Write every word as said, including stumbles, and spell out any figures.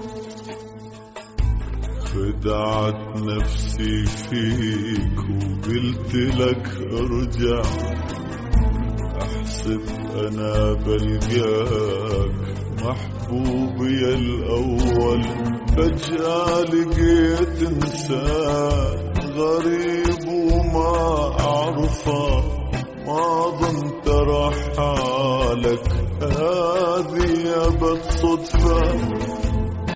خدعت نفسي فيك وقلت لك ارجع، احسب انا بلقاك محبوبي الاول، فجأة لقيت انسان غريب وما اعرفه، ما ظنت راح حالك هذه ابد صدفة.